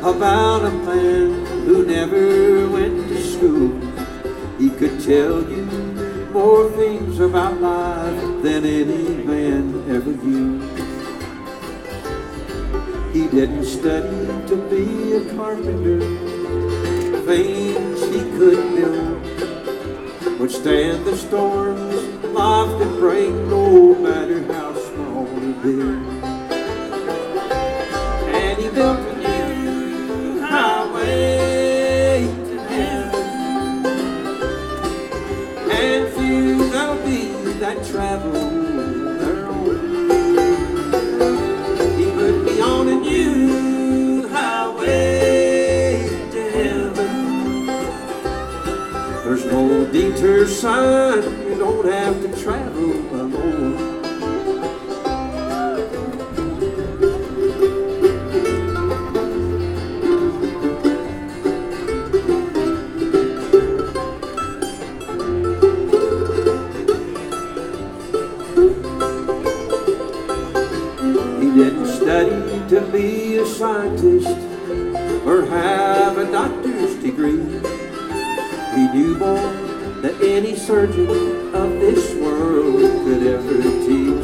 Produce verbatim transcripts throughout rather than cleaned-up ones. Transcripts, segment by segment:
about a man who never went to school. He could tell you more things about life than any man ever knew. He didn't study to be a carpenter. Things he could build would stand the storms life could bring, no matter how small or big. And he built a new highway to heaven, and few there'll be that travel thereon. He put me on a new highway to heaven. There's no detour sign, you don't have to travel alone. To be a scientist or have a doctor's degree. He knew more than any surgeon of this world could ever teach.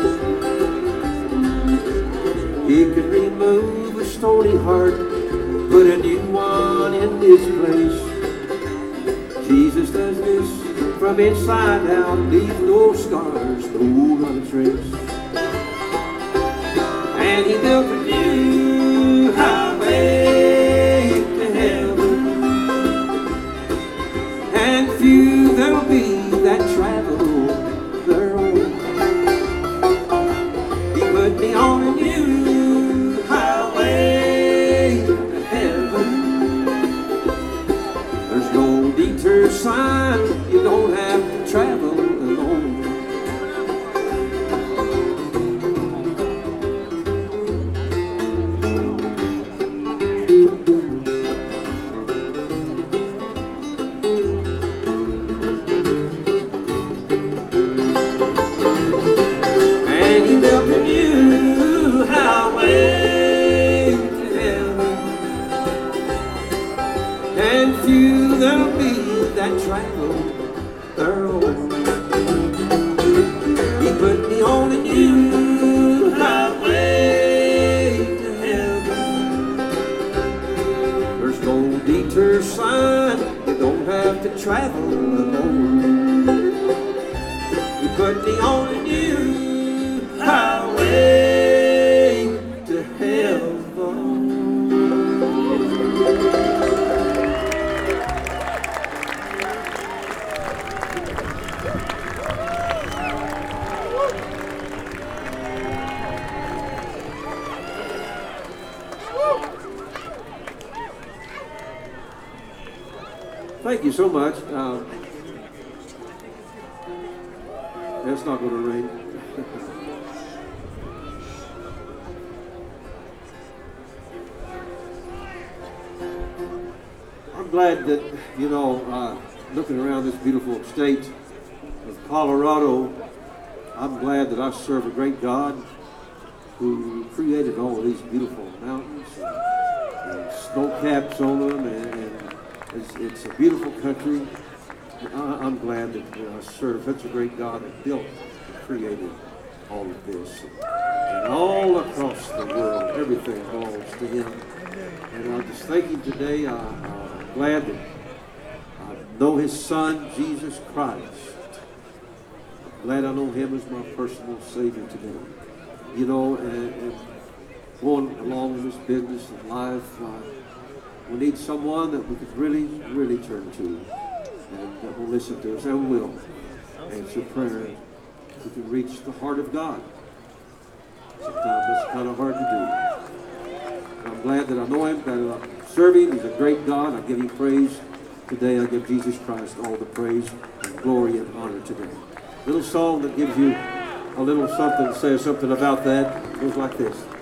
He could remove a stony heart, put a new one in its place. Jesus does this from inside out, leave no scars, no run trace. And he built a new highway to heaven, and few there'll be that travel thereon. He put me on a new highway to heaven. There's no detour sign, you don't have to travel alone. Travel thereon. He put me on a new highway to heaven. There's no detour sign, you don't have to travel alone. He put me on a new highway to heaven. Thank you so much. Uh, it's not going to rain. I'm glad that, you know, uh, looking around this beautiful state of Colorado, I'm glad that I serve a great God who created all of these beautiful mountains and, and snow caps on them, and, and It's, it's a beautiful country. I, I'm glad that uh, I serve such a great God that built and created all of this. And all across the world, everything belongs to Him. And I just thank Him today. I, I'm glad that I know His Son, Jesus Christ. I'm glad I know Him as my personal Savior today. You know, and, and going along in this business of life, uh, we need someone that we could really, really turn to, and that will listen to us and will answer prayer. We can reach the heart of God. Sometimes it's kind of hard to do. I'm glad that I know Him, that I serve Him. He's a great God. I give Him praise today. I give Jesus Christ all the praise and glory and honor today. A little song that gives you a little something, says something about that. It goes like this.